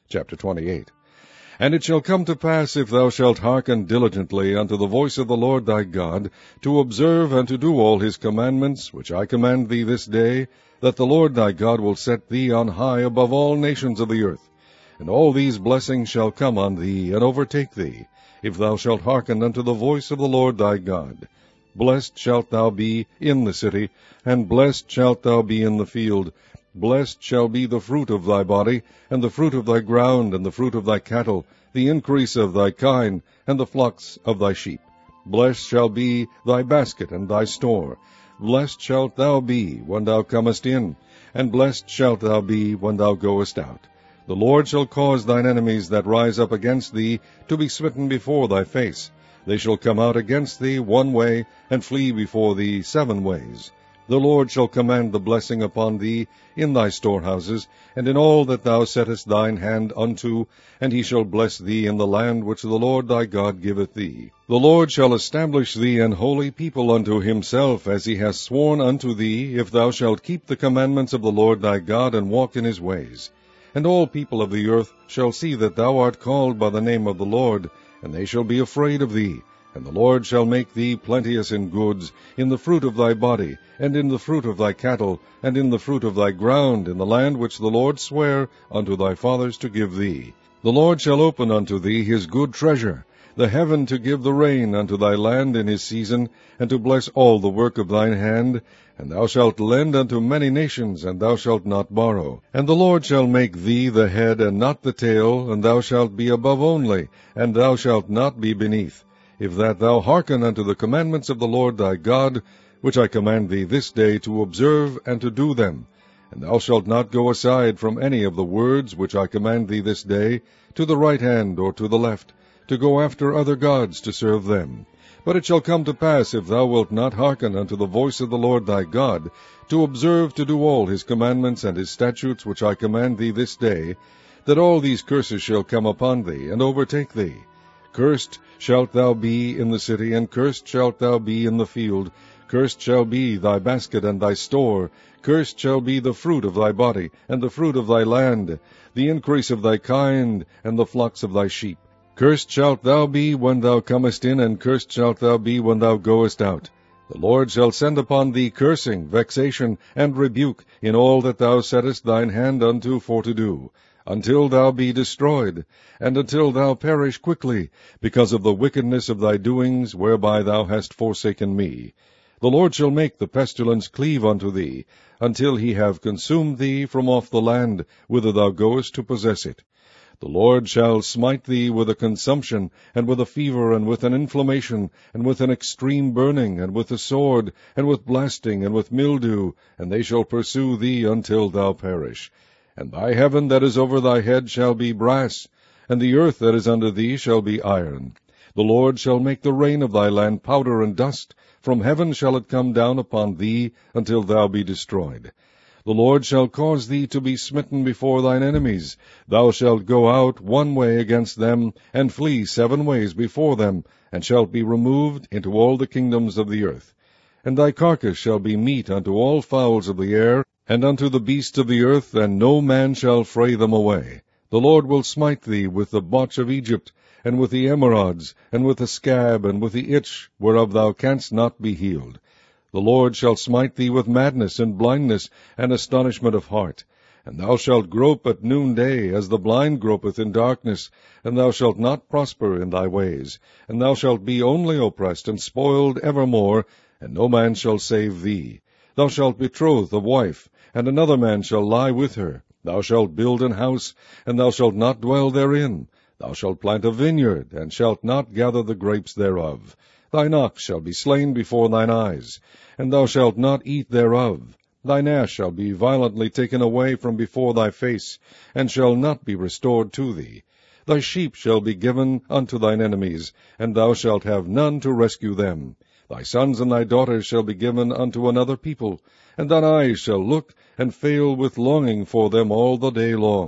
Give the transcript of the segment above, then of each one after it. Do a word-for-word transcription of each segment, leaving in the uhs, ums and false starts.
Chapter twenty-eight. And it shall come to pass, if thou shalt hearken diligently unto the voice of the Lord thy God, to observe and to do all his commandments, which I command thee this day, that the Lord thy God will set thee on high above all nations of the earth. And all these blessings shall come on thee, and overtake thee, if thou shalt hearken unto the voice of the Lord thy God. Blessed shalt thou be in the city, and blessed shalt thou be in the field. Blessed shall be the fruit of thy body, and the fruit of thy ground, and the fruit of thy cattle, the increase of thy kine, and the flocks of thy sheep. Blessed shall be thy basket and thy store. Blessed shalt thou be when thou comest in, and blessed shalt thou be when thou goest out. The Lord shall cause thine enemies that rise up against thee to be smitten before thy face. They shall come out against thee one way, and flee before thee seven ways. The Lord shall command the blessing upon thee in thy storehouses, and in all that thou settest thine hand unto, and he shall bless thee in the land which the Lord thy God giveth thee. The Lord shall establish thee an holy people unto himself, as he hath sworn unto thee, if thou shalt keep the commandments of the Lord thy God, and walk in his ways. And all people of the earth shall see that thou art called by the name of the Lord, and they shall be afraid of thee. And the Lord shall make thee plenteous in goods, in the fruit of thy body, and in the fruit of thy cattle, and in the fruit of thy ground, in the land which the Lord sware unto thy fathers to give thee. The Lord shall open unto thee his good treasure, the heaven to give the rain unto thy land in his season, and to bless all the work of thine hand. And thou shalt lend unto many nations, and thou shalt not borrow. And the Lord shall make thee the head and not the tail, and thou shalt be above only, and thou shalt not be beneath. If that thou hearken unto the commandments of the Lord thy God, which I command thee this day to observe and to do them. And thou shalt not go aside from any of the words which I command thee this day, to the right hand or to the left, to go after other gods to serve them. But it shall come to pass, if thou wilt not hearken unto the voice of the Lord thy God, to observe to do all his commandments and his statutes which I command thee this day, that all these curses shall come upon thee, and overtake thee. Cursed shalt thou be in the city, and cursed shalt thou be in the field. Cursed shall be thy basket and thy store. Cursed shall be the fruit of thy body, and the fruit of thy land, the increase of thy kind, and the flocks of thy sheep. Cursed shalt thou be when thou comest in, and cursed shalt thou be when thou goest out. The Lord shall send upon thee cursing, vexation, and rebuke in all that thou settest thine hand unto for to do, until thou be destroyed, and until thou perish quickly, because of the wickedness of thy doings, whereby thou hast forsaken me. The Lord shall make the pestilence cleave unto thee, until he have consumed thee from off the land, whither thou goest to possess it. The Lord shall smite thee with a consumption, and with a fever, and with an inflammation, and with an extreme burning, and with a sword, and with blasting, and with mildew, and they shall pursue thee until thou perish. And thy heaven that is over thy head shall be brass, and the earth that is under thee shall be iron. The Lord shall make the rain of thy land powder and dust. From heaven shall it come down upon thee, until thou be destroyed. The Lord shall cause thee to be smitten before thine enemies. Thou shalt go out one way against them, and flee seven ways before them, and shalt be removed into all the kingdoms of the earth. And thy carcass shall be meat unto all fowls of the air, and unto the beasts of the earth, and no man shall fray them away. The Lord will smite thee with the botch of Egypt, and with the emerods, and with the scab, and with the itch, whereof thou canst not be healed. The Lord shall smite thee with madness, and blindness, and astonishment of heart. And thou shalt grope at noonday, as the blind gropeth in darkness, and thou shalt not prosper in thy ways. And thou shalt be only oppressed and spoiled evermore, and no man shall save thee. Thou shalt betroth a wife, and another man shall lie with her. Thou shalt build an house, and thou shalt not dwell therein. Thou shalt plant a vineyard, and shalt not gather the grapes thereof. Thine ox shall be slain before thine eyes, and thou shalt not eat thereof. Thine ass shall be violently taken away from before thy face, and shall not be restored to thee. Thy sheep shall be given unto thine enemies, and thou shalt have none to rescue them. Thy sons and thy daughters shall be given unto another people, and thine eyes shall look and fail with longing for them all the day long.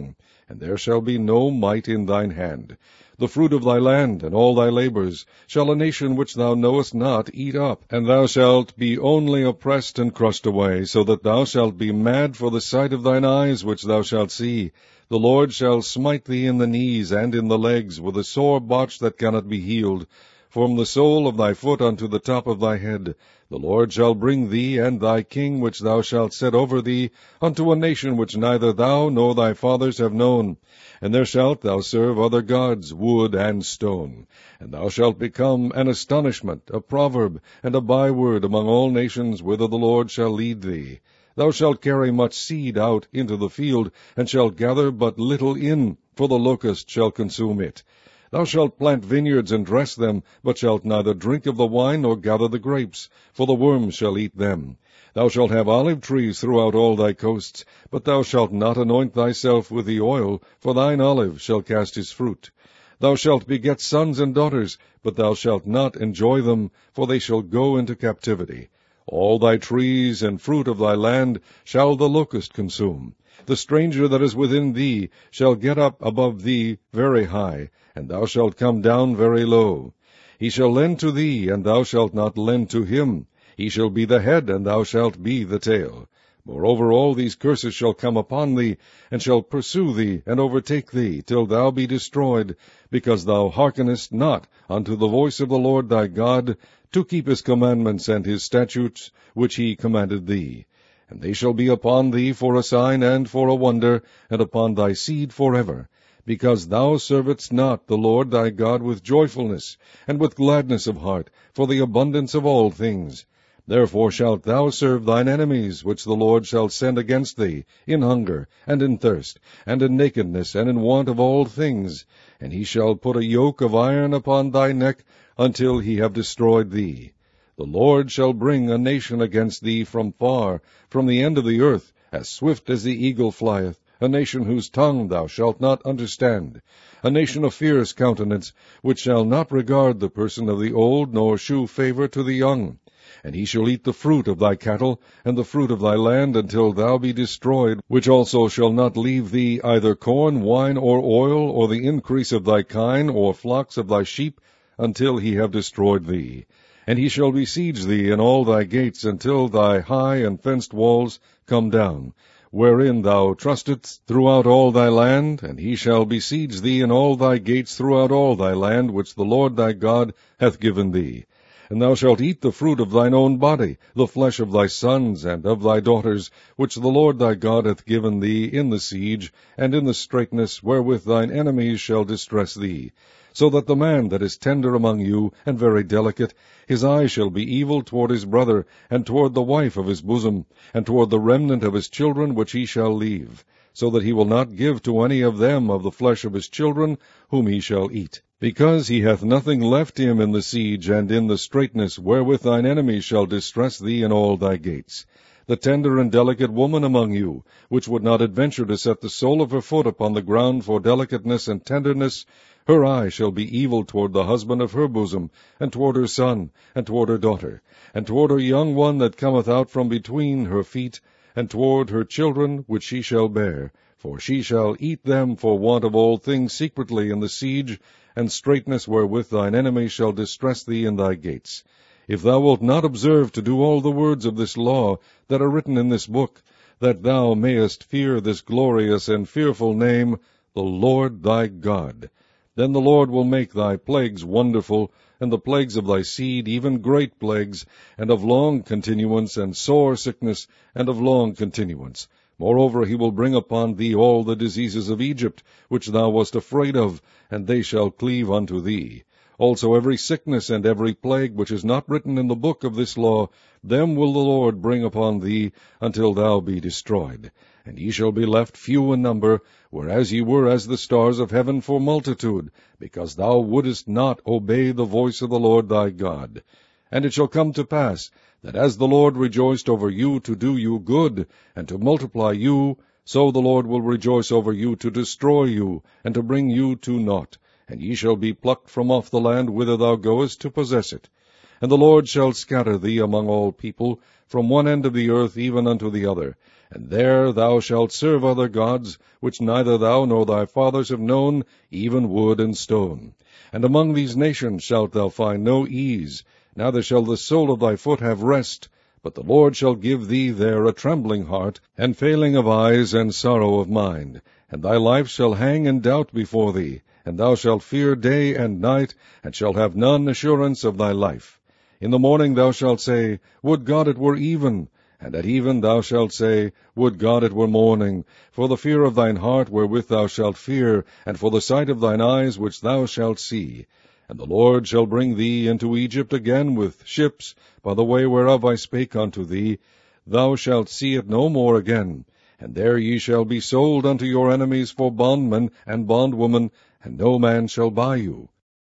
and there shall be no might in thine hand. The fruit of thy land, and all thy labours, shall a nation which thou knowest not eat up, and thou shalt be only oppressed and crushed away, so that thou shalt be mad for the sight of thine eyes which thou shalt see. The Lord shall smite thee in the knees and in the legs, with a sore botch that cannot be healed, from the sole of thy foot unto the top of thy head. The Lord shall bring thee and thy king which thou shalt set over thee unto a nation which neither thou nor thy fathers have known. And there shalt thou serve other gods, wood and stone. And thou shalt become an astonishment, a proverb, and a byword among all nations whither the Lord shall lead thee. Thou shalt carry much seed out into the field, and shalt gather but little in, for the locust shall consume it. Thou shalt plant vineyards and dress them, but shalt neither drink of the wine nor gather the grapes, for the worms shall eat them. Thou shalt have olive trees throughout all thy coasts, but thou shalt not anoint thyself with the oil, for thine olive shall cast his fruit. Thou shalt beget sons and daughters, but thou shalt not enjoy them, for they shall go into captivity. All thy trees and fruit of thy land shall the locust consume. The stranger that is within thee shall get up above thee very high, and thou shalt come down very low. He shall lend to thee, and thou shalt not lend to him. He shall be the head, and thou shalt be the tail. Moreover, all these curses shall come upon thee, and shall pursue thee, and overtake thee, till thou be destroyed, because thou hearkenest not unto the voice of the Lord thy God, to keep his commandments and his statutes, which he commanded thee. And they shall be upon thee for a sign and for a wonder, and upon thy seed forever, because thou servedst not the Lord thy God with joyfulness, and with gladness of heart, for the abundance of all things. Therefore shalt thou serve thine enemies, which the Lord shall send against thee, in hunger, and in thirst, and in nakedness, and in want of all things. And he shall put a yoke of iron upon thy neck, until he have destroyed thee. The Lord shall bring a nation against thee from far, from the end of the earth, as swift as the eagle flieth, a nation whose tongue thou shalt not understand, a nation of fierce countenance, which shall not regard the person of the old, nor shew favour to the young. And he shall eat the fruit of thy cattle, and the fruit of thy land, until thou be destroyed, which also shall not leave thee either corn, wine, or oil, or the increase of thy kine, or flocks of thy sheep, until he have destroyed thee. And he shall besiege thee in all thy gates, until thy high and fenced walls come down, wherein thou trustedst throughout all thy land, and he shall besiege thee in all thy gates throughout all thy land, which the Lord thy God hath given thee. And thou shalt eat the fruit of thine own body, the flesh of thy sons and of thy daughters, which the Lord thy God hath given thee in the siege, and in the straitness wherewith thine enemies shall distress thee. So that the man that is tender among you, and very delicate, his eye shall be evil toward his brother, and toward the wife of his bosom, and toward the remnant of his children which he shall leave, so that he will not give to any of them of the flesh of his children, whom he shall eat. Because he hath nothing left him in the siege, and in the straitness wherewith thine enemies shall distress thee in all thy gates. The tender and delicate woman among you, which would not adventure to set the sole of her foot upon the ground for delicateness and tenderness, her eye shall be evil toward the husband of her bosom, and toward her son, and toward her daughter, and toward her young one that cometh out from between her feet, and toward her children which she shall bear, for she shall eat them for want of all things secretly in the siege, and straitness wherewith thine enemies shall distress thee in thy gates. If thou wilt not observe to do all the words of this law that are written in this book, that thou mayest fear this glorious and fearful name, the Lord thy God, then the Lord will make thy plagues wonderful, and the plagues of thy seed even great plagues, and of long continuance, and sore sickness, and of long continuance. Moreover, he will bring upon thee all the diseases of Egypt, which thou wast afraid of, and they shall cleave unto thee. Also every sickness and every plague which is not written in the book of this law, them will the Lord bring upon thee, until thou be destroyed. And ye shall be left few in number, whereas ye were as the stars of heaven for multitude, because thou wouldest not obey the voice of the Lord thy God. And it shall come to pass, that as the Lord rejoiced over you to do you good, and to multiply you, so the Lord will rejoice over you to destroy you, and to bring you to naught. And ye shall be plucked from off the land whither thou goest to possess it. And the Lord shall scatter thee among all people, from one end of the earth even unto the other, And there thou shalt serve other gods, which neither thou nor thy fathers have known, even wood and stone. And among these nations shalt thou find no ease, neither shall the sole of thy foot have rest, but the Lord shall give thee there a trembling heart, and failing of eyes, and sorrow of mind. And thy life shall hang in doubt before thee, and thou shalt fear day and night, and shalt have none assurance of thy life. In the morning thou shalt say, Would God it were even! And at even thou shalt say, Would God it were morning! For the fear of thine heart wherewith thou shalt fear, and for the sight of thine eyes which thou shalt see. And the Lord shall bring thee into Egypt again with ships, by the way whereof I spake unto thee. Thou shalt see it no more again. And there ye shall be sold unto your enemies for bondmen and bondwomen, and no man shall buy you.